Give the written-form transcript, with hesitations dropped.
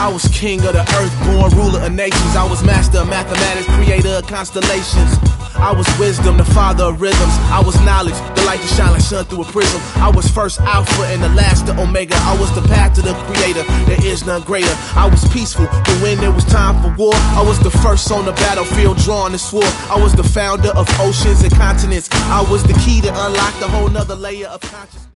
I was king of the earth, born ruler of nations. I was master of mathematics, creator of constellations. I was wisdom, the father of rhythms. I was knowledge, the light to shine like sun through a prism. I was first alpha and the last the omega. I was the path to the creator, there is none greater. I was peaceful, but when there was time for war, I was the first on the battlefield drawing the sword. I was the founder of oceans and continents. I was the key to unlock the whole nother layer of consciousness.